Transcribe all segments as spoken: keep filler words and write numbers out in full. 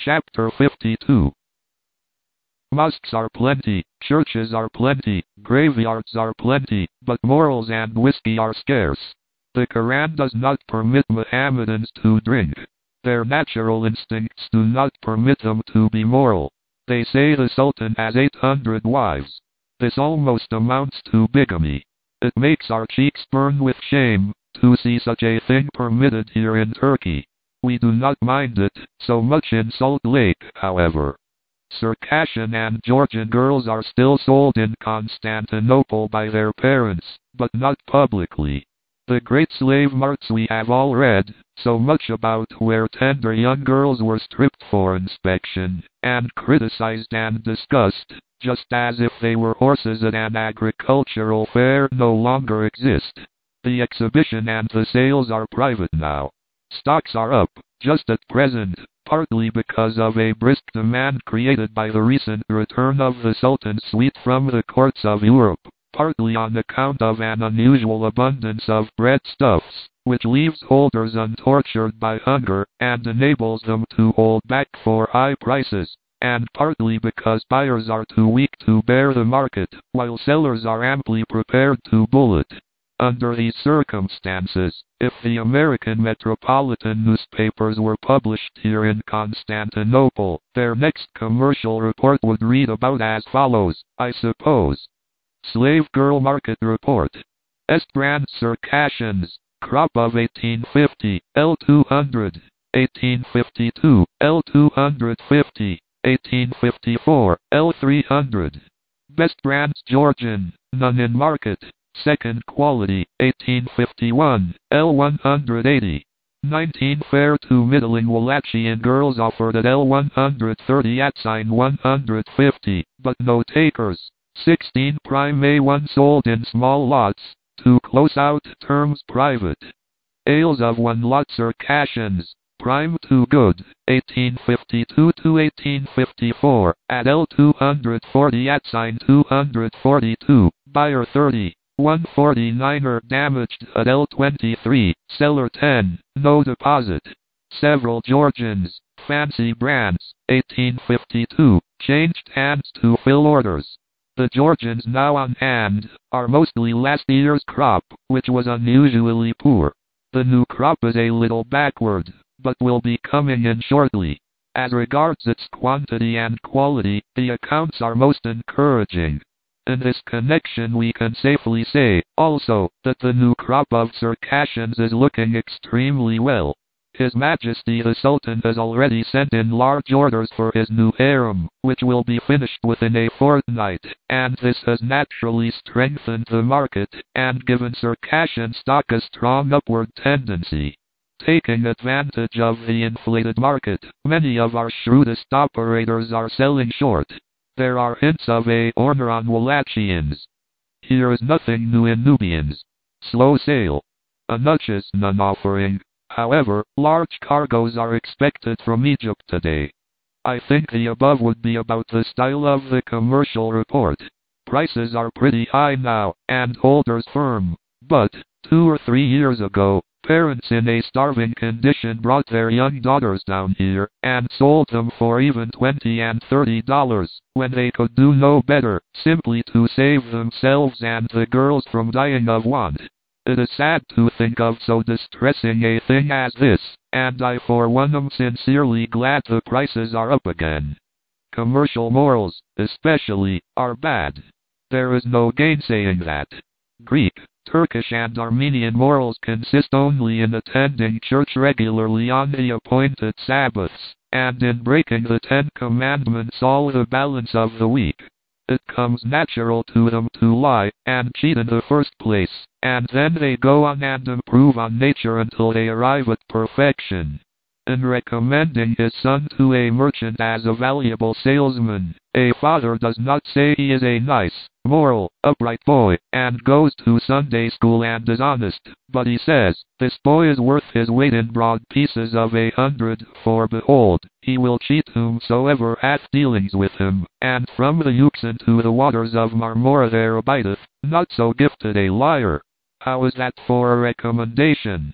Chapter fifty-two. Mosques are plenty, churches are plenty, graveyards are plenty, but morals and whiskey are scarce. The Quran does not permit Mohammedans to drink. Their natural instincts do not permit them to be moral. They say the Sultan has eight hundred wives. This almost amounts to bigamy. It makes our cheeks burn with shame to see such a thing permitted here in Turkey. We do not mind it so much in Salt Lake, however. Circassian and Georgian girls are still sold in Constantinople by their parents, but not publicly. The great slave marts we have all read so much about, where tender young girls were stripped for inspection, and criticized and discussed, just as if they were horses at an agricultural fair, no longer exist. The exhibition and the sales are private now. Stocks are up, just at present, partly because of a brisk demand created by the recent return of the Sultan's suite from the courts of Europe, partly on account of an unusual abundance of breadstuffs, which leaves holders untortured by hunger, and enables them to hold back for high prices, and partly because buyers are too weak to bear the market, while sellers are amply prepared to bull it. Under these circumstances, if the American metropolitan newspapers were published here in Constantinople, their next commercial report would read about as follows, I suppose. Slave Girl Market Report. Estbrand Circassians, crop of eighteen fifty, L two hundred, eighteen fifty-two, L two fifty, eighteen fifty-four, L three hundred. Best brands Georgian, none in market. Second quality, eighteen fifty-one, L one eighty. nineteen fair to middling Wallachian girls offered at L one thirty at sign one fifty, but no takers. sixteen prime A one sold in small lots, to close out terms private. Ales of one lot Circassians, prime to good, eighteen fifty-two to eighteen fifty-four, at L two forty at sign two forty-two, buyer thirty. one forty-niner damaged at L twenty-three, seller ten, no deposit. Several Georgians, fancy brands, eighteen fifty-two, changed hands to fill orders. The Georgians now on hand are mostly last year's crop, which was unusually poor. The new crop is a little backward, but will be coming in shortly. As regards its quantity and quality, the accounts are most encouraging. In this connection we can safely say, also, that the new crop of Circassians is looking extremely well. His Majesty the Sultan has already sent in large orders for his new harem, which will be finished within a fortnight, and this has naturally strengthened the market, and given Circassian stock a strong upward tendency. Taking advantage of the inflated market, many of our shrewdest operators are selling short. There are hints of a order on Wallachians. Here is nothing new in Nubians. Slow sale. Anuchas none offering. However, large cargoes are expected from Egypt today. I think the above would be about the style of the commercial report. Prices are pretty high now, and holders firm. But, two or three years ago, parents in a starving condition brought their young daughters down here, and sold them for even twenty and thirty dollars, when they could do no better, simply to save themselves and the girls from dying of want. It is sad to think of so distressing a thing as this, and I for one am sincerely glad the prices are up again. Commercial morals, especially, are bad. There is no gainsaying that. Greek, Turkish and Armenian morals consist only in attending church regularly on the appointed Sabbaths, and in breaking the Ten Commandments all the balance of the week. It comes natural to them to lie and cheat in the first place, and then they go on and improve on nature until they arrive at perfection. In recommending his son to a merchant as a valuable salesman, a father does not say he is a nice, moral, upright boy, and goes to Sunday school and is honest, but he says, this boy is worth his weight in broad pieces of a hundred, for behold, he will cheat whomsoever hath dealings with him, and from the Euxine to the waters of Marmora there abideth, not so gifted a liar. How is that for a recommendation?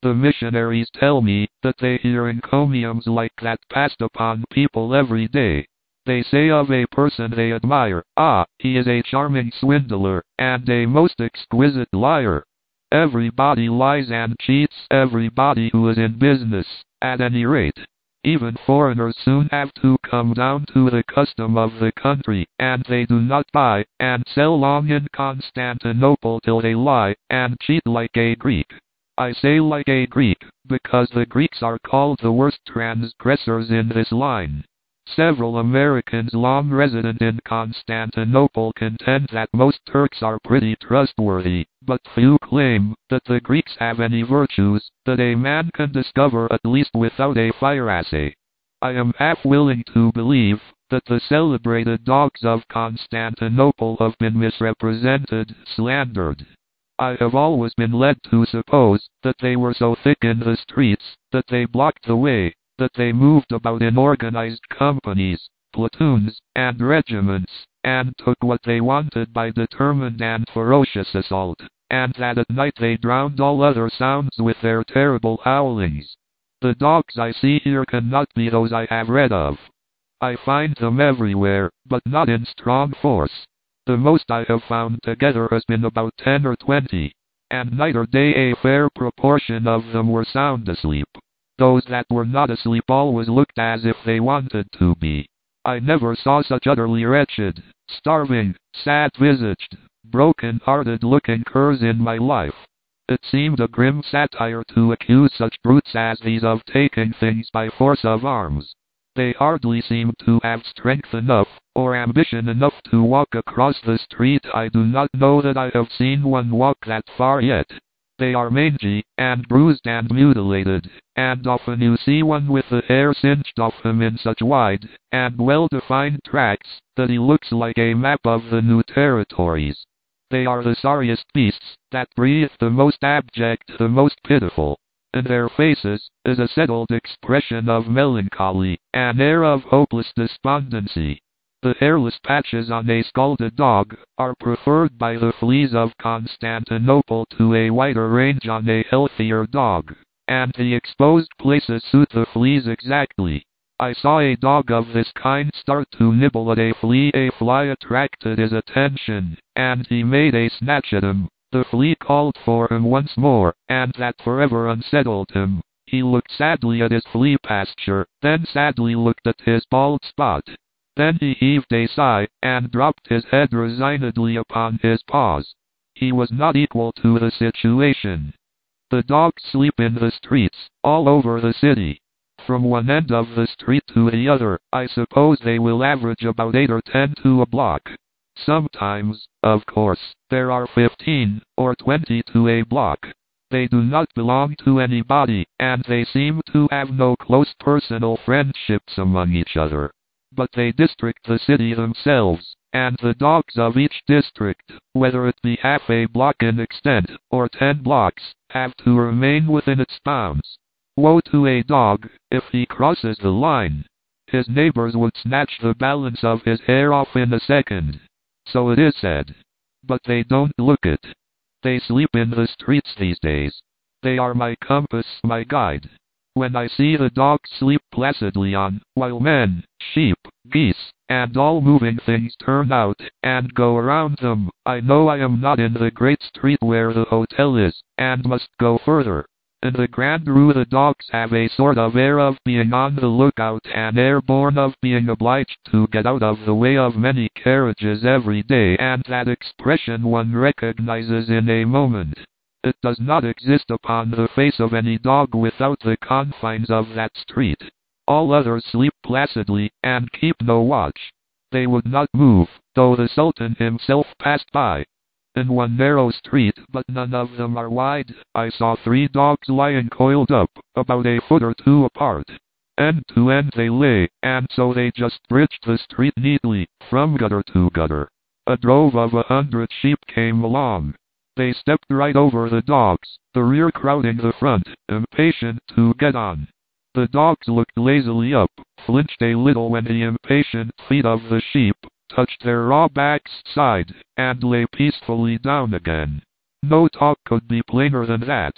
The missionaries tell me that they hear encomiums like that passed upon people every day. They say of a person they admire, "Ah, he is a charming swindler, and a most exquisite liar." Everybody lies and cheats everybody who is in business, at any rate. Even foreigners soon have to come down to the custom of the country, and they do not buy and sell long in Constantinople till they lie and cheat like a Greek. I say like a Greek, because the Greeks are called the worst transgressors in this line. Several Americans long resident in Constantinople contend that most Turks are pretty trustworthy, but few claim that the Greeks have any virtues that a man can discover at least without a fire assay. I am half willing to believe that the celebrated dogs of Constantinople have been misrepresented, slandered. I have always been led to suppose that they were so thick in the streets that they blocked the way, that they moved about in organized companies, platoons, and regiments, and took what they wanted by determined and ferocious assault, and that at night they drowned all other sounds with their terrible howlings. The dogs I see here cannot be those I have read of. I find them everywhere, but not in strong force. The most I have found together has been about ten or twenty, and night or day a fair proportion of them were sound asleep. Those that were not asleep always looked as if they wanted to be. I never saw such utterly wretched, starving, sad-visaged, broken-hearted looking curs in my life. It seemed a grim satire to accuse such brutes as these of taking things by force of arms. They hardly seemed to have strength enough, or ambition enough to walk across the street. I do not know that I have seen one walk that far yet. They are mangy, and bruised and mutilated, and often you see one with the hair singed off him in such wide and well-defined tracks that he looks like a map of the new territories. They are the sorriest beasts that breathe, the most abject, the most pitiful. In their faces is a settled expression of melancholy, an air of hopeless despondency. The hairless patches on a scalded dog are preferred by the fleas of Constantinople to a wider range on a healthier dog, and the exposed places suit the fleas exactly. I saw a dog of this kind start to nibble at a flea. A fly attracted his attention, and he made a snatch at him. The flea called for him once more, and that forever unsettled him. He looked sadly at his flea pasture, then sadly looked at his bald spot. Then he heaved a sigh, and dropped his head resignedly upon his paws. He was not equal to the situation. The dogs sleep in the streets, all over the city. From one end of the street to the other, I suppose they will average about eight or ten to a block. Sometimes, of course, there are fifteen or twenty to a block. They do not belong to anybody, and they seem to have no close personal friendships among each other. But they district the city themselves, and the dogs of each district, whether it be half a block in extent, or ten blocks, have to remain within its bounds. Woe to a dog, if he crosses the line. His neighbors would snatch the balance of his hair off in a second. So it is said. But they don't look it. They sleep in the streets these days. They are my compass, my guide. When I see the dogs sleep placidly on, while men, sheep, geese, and all moving things turn out and go around them, I know I am not in the great street where the hotel is, and must go further. In the Grand Rue the dogs have a sort of air of being on the lookout, an air born of being obliged to get out of the way of many carriages every day, and that expression one recognizes in a moment. It does not exist upon the face of any dog without the confines of that street. All others sleep placidly, and keep no watch. They would not move, though the Sultan himself passed by. In one narrow street, but none of them are wide, I saw three dogs lying coiled up, about a foot or two apart. End to end they lay, and so they just bridged the street neatly, from gutter to gutter. A drove of a hundred sheep came along. They stepped right over the dogs, the rear crowding the front, impatient to get on. The dogs looked lazily up, flinched a little when the impatient feet of the sheep touched their raw backs' side, and lay peacefully down again. No talk could be plainer than that.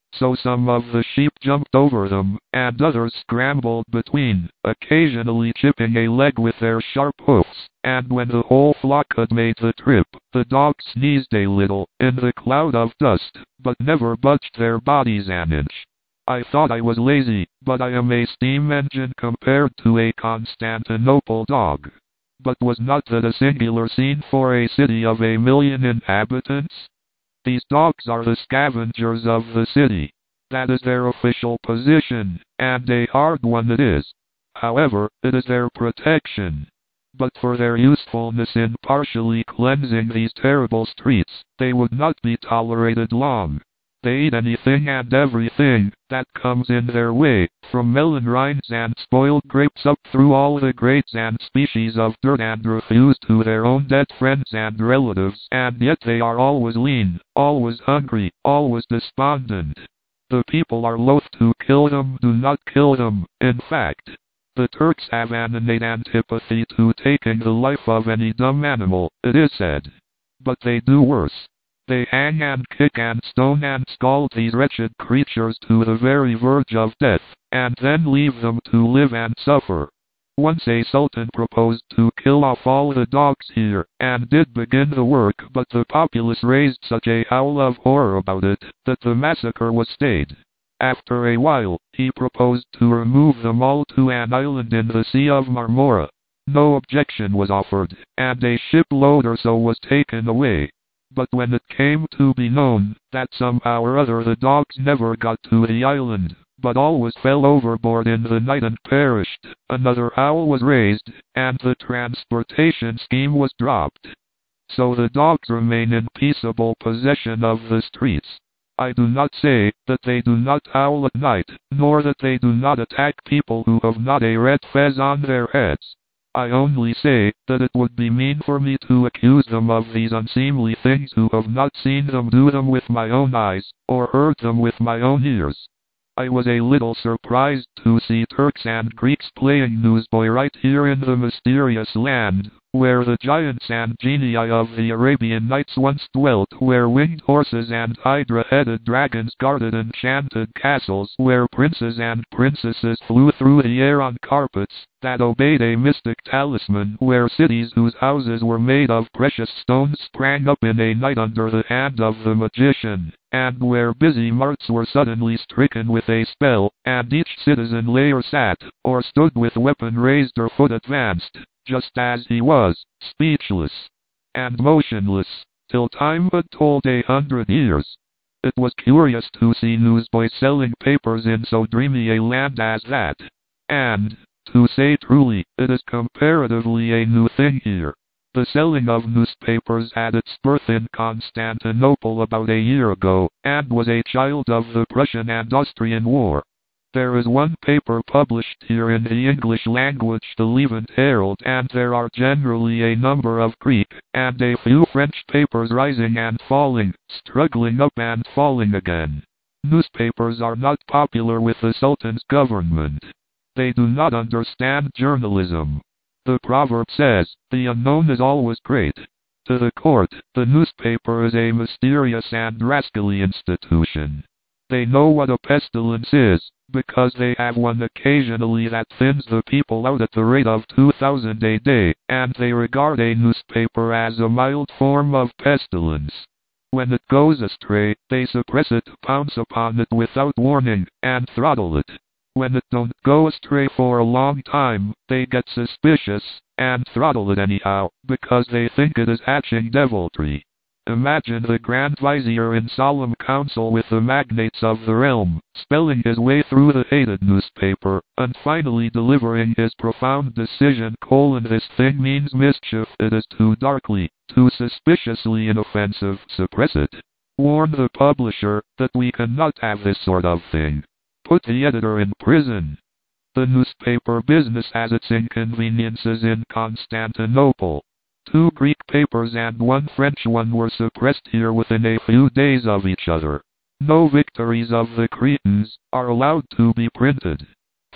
so some of the sheep jumped over them, and others scrambled between, occasionally chipping a leg with their sharp hoofs, and when the whole flock had made the trip, the dogs sneezed a little, in the cloud of dust, but never budged their bodies an inch. I thought I was lazy, but I am a steam engine compared to a Constantinople dog. But was not that a singular scene for a city of a million inhabitants? These dogs are the scavengers of the city. That is their official position, and a hard one it is. However, it is their protection. But for their usefulness in partially cleansing these terrible streets, they would not be tolerated long. They eat anything and everything that comes in their way, from melon rinds and spoiled grapes up through all the grades and species of dirt, and refuse to their own dead friends and relatives, and yet they are always lean, always hungry, always despondent. The people are loath to kill them, do not kill them, in fact. The Turks have an innate antipathy to taking the life of any dumb animal, it is said. But they do worse. They hang and kick and stone and scald these wretched creatures to the very verge of death, and then leave them to live and suffer. Once a sultan proposed to kill off all the dogs here, and did begin the work, but the populace raised such a howl of horror about it, that the massacre was stayed. After a while, he proposed to remove them all to an island in the Sea of Marmora. No objection was offered, and a shipload or so was taken away. But when it came to be known that somehow or other the dogs never got to the island, but always fell overboard in the night and perished, another howl was raised, and the transportation scheme was dropped. So the dogs remain in peaceable possession of the streets. I do not say that they do not howl at night, nor that they do not attack people who have not a red fez on their heads. I only say that it would be mean for me to accuse them of these unseemly things who have not seen them do them with my own eyes, or heard them with my own ears. I was a little surprised to see Turks and Greeks playing newsboy right here in the mysterious land, where the giants and genii of the Arabian Nights once dwelt, where winged horses and hydra-headed dragons guarded enchanted castles, where princes and princesses flew through the air on carpets that obeyed a mystic talisman, where cities whose houses were made of precious stones sprang up in a night under the hand of the magician, and where busy marts were suddenly stricken with a spell, and each citizen lay or sat, or stood with weapon raised or foot advanced, just as he was, speechless and motionless, till time had told a hundred years. It was curious to see newsboys selling papers in so dreamy a land as that. And, to say truly, it is comparatively a new thing here. The selling of newspapers had its birth in Constantinople about a year ago, and was a child of the Prussian and Austrian War. There is one paper published here in the English language, the Levant Herald, and there are generally a number of Greek, and a few French papers rising and falling, struggling up and falling again. Newspapers are not popular with the Sultan's government. They do not understand journalism. The proverb says, the unknown is always great. To the court, the newspaper is a mysterious and rascally institution. They know what a pestilence is, because they have one occasionally that thins the people out at the rate of two thousand a day, and they regard a newspaper as a mild form of pestilence. When it goes astray, they suppress it, pounce upon it without warning, and throttle it. When it don't go astray for a long time, they get suspicious, and throttle it anyhow, because they think it is hatching deviltry. Imagine the Grand Vizier in solemn council with the magnates of the realm, spelling his way through the hated newspaper, and finally delivering his profound decision: colon, this thing means mischief, it is too darkly, too suspiciously inoffensive, suppress it. Warn the publisher that we cannot have this sort of thing. Put the editor in prison. The newspaper business has its inconveniences in Constantinople. Two Greek papers and one French one were suppressed here within a few days of each other. No victories of the Cretans are allowed to be printed.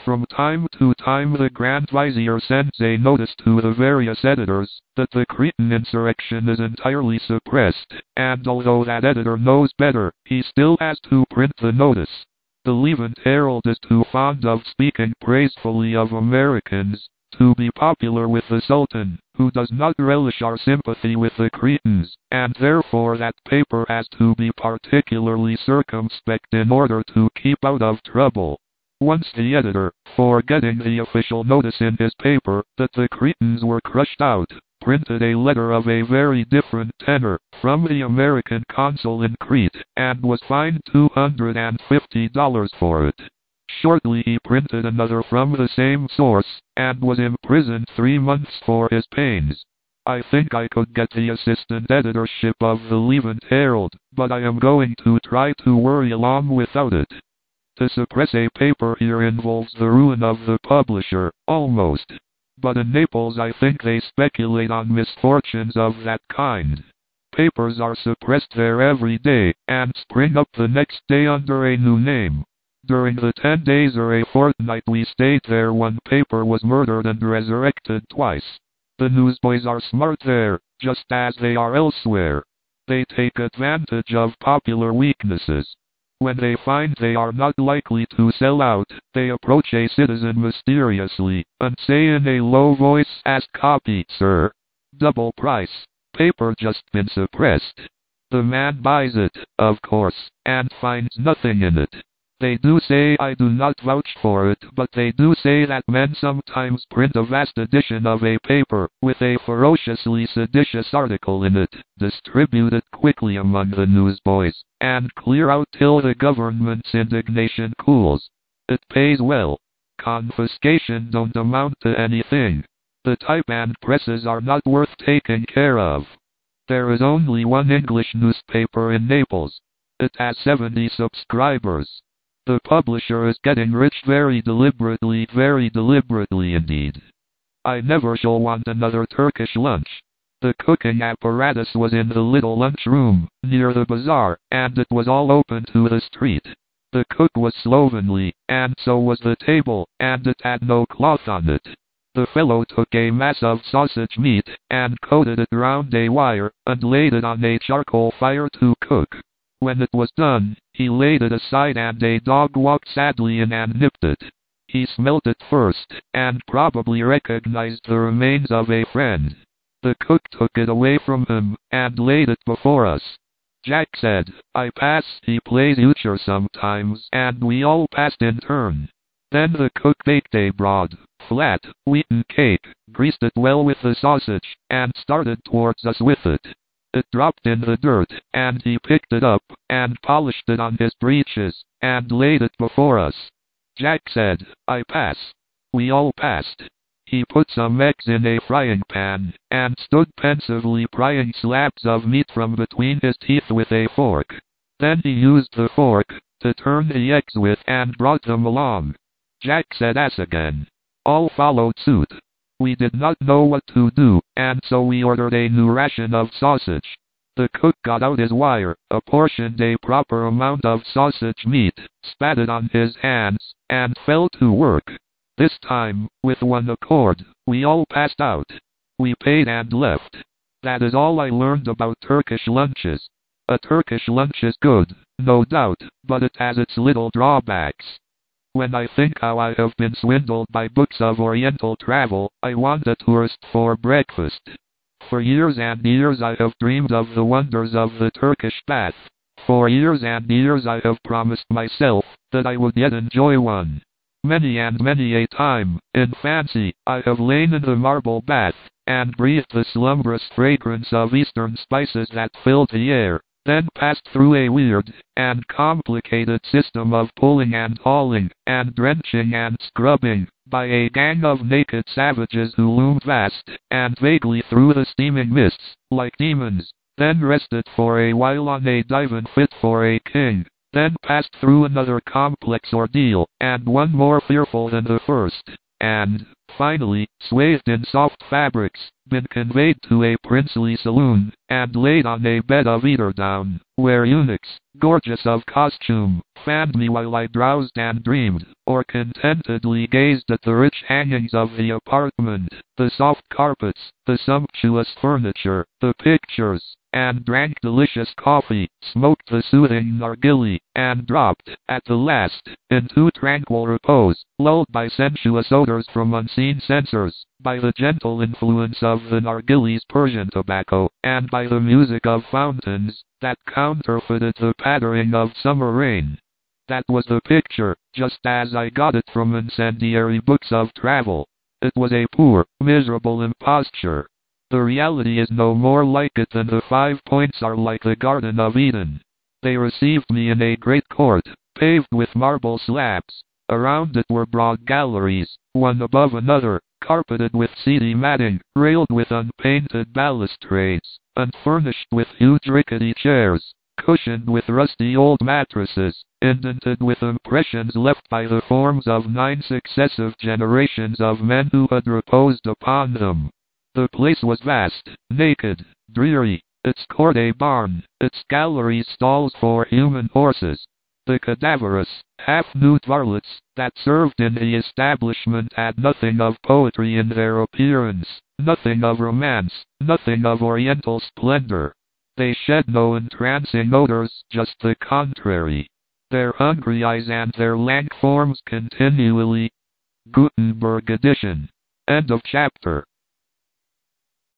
From time to time the Grand Vizier sends a notice to the various editors that the Cretan insurrection is entirely suppressed, and although that editor knows better, he still has to print the notice. The Levant Herald is too fond of speaking praisefully of Americans to be popular with the Sultan, who does not relish our sympathy with the Cretans, and therefore that paper has to be particularly circumspect in order to keep out of trouble. Once the editor, forgetting the official notice in his paper that the Cretans were crushed out, printed a letter of a very different tenor from the American consul in Crete, and was fined two hundred fifty dollars for it. Shortly he printed another from the same source, and was imprisoned three months for his pains. I think I could get the assistant editorship of the Levant Herald, but I am going to try to worry along without it. To suppress a paper here involves the ruin of the publisher, almost. But in Naples I think they speculate on misfortunes of that kind. Papers are suppressed there every day, and spring up the next day under a new name. During the ten days or a fortnight we stayed there, one paper was murdered and resurrected twice. The newsboys are smart there, just as they are elsewhere. They take advantage of popular weaknesses. When they find they are not likely to sell out, they approach a citizen mysteriously, and say in a low voice, "Ask copy, sir. Double price. Paper just been suppressed." The man buys it, of course, and finds nothing in it. They do say, I do not vouch for it, but they do say that men sometimes print a vast edition of a paper, with a ferociously seditious article in it, distribute it quickly among the newsboys, and clear out till the government's indignation cools. It pays well. Confiscation don't amount to anything. The type and presses are not worth taking care of. There is only one English newspaper in Naples. It has seventy subscribers. The publisher is getting rich very deliberately, very deliberately indeed. I never shall want another Turkish lunch. The cooking apparatus was in the little lunchroom, near the bazaar, and it was all open to the street. The cook was slovenly, and so was the table, and it had no cloth on it. The fellow took a mass of sausage meat, and coated it round a wire, and laid it on a charcoal fire to cook. When it was done, he laid it aside and a dog walked sadly in and nipped it. He smelt it first, and probably recognized the remains of a friend. The cook took it away from him, and laid it before us. Jack said, I pass, he plays euchre sometimes, and we all passed in turn. Then the cook baked a broad, flat, wheaten cake, greased it well with the sausage, and started towards us with it. It dropped in the dirt, and he picked it up, and polished it on his breeches, and laid it before us. Jack said, I pass. We all passed. He put some eggs in a frying pan, and stood pensively prying slabs of meat from between his teeth with a fork. Then he used the fork to turn the eggs with and brought them along. Jack said ass again. All followed suit. We did not know what to do, and so we ordered a new ration of sausage. The cook got out his wire, apportioned a proper amount of sausage meat, spat it on his hands, and fell to work. This time, with one accord, we all passed out. We paid and left. That is all I learned about Turkish lunches. A Turkish lunch is good, no doubt, but it has its little drawbacks. When I think how I have been swindled by books of Oriental travel, I want a tourist for breakfast. For years and years I have dreamed of the wonders of the Turkish bath. For years and years I have promised myself that I would yet enjoy one. Many and many a time, in fancy, I have lain in the marble bath, and breathed the slumbrous fragrance of Eastern spices that filled the air, then passed through a weird and complicated system of pulling and hauling, and drenching and scrubbing, by a gang of naked savages who loomed vast and vaguely through the steaming mists, like demons, then rested for a while on a divan fit for a king, then passed through another complex ordeal, and one more fearful than the first, and, finally, swathed in soft fabrics, been conveyed to a princely saloon, and laid on a bed of eiderdown, where eunuchs, gorgeous of costume, fanned me while I drowsed and dreamed, or contentedly gazed at the rich hangings of the apartment, the soft carpets, the sumptuous furniture, the pictures, and drank delicious coffee, smoked the soothing nargilly, and dropped, at the last, into tranquil repose, lulled by sensuous odors from unseen censers, by the gentle influence of the nargilly's Persian tobacco, and by the music of fountains, that counterfeited the pattering of summer rain. That was the picture, just as I got it from incendiary books of travel. It was a poor, miserable imposture. The reality is no more like it than the five points are like the Garden of Eden. They received me in a great court, paved with marble slabs. Around it were broad galleries, one above another, carpeted with seedy matting, railed with unpainted balustrades, and furnished with huge rickety chairs, cushioned with rusty old mattresses, indented with impressions left by the forms of nine successive generations of men who had reposed upon them. The place was vast, naked, dreary, its court a barn, its galleries stalls for human horses. The cadaverous, half-nude varlets that served in the establishment had nothing of poetry in their appearance, nothing of romance, nothing of oriental splendor. They shed no entrancing odors, just the contrary. Their hungry eyes and their lank forms continually. Gutenberg edition. End of chapter.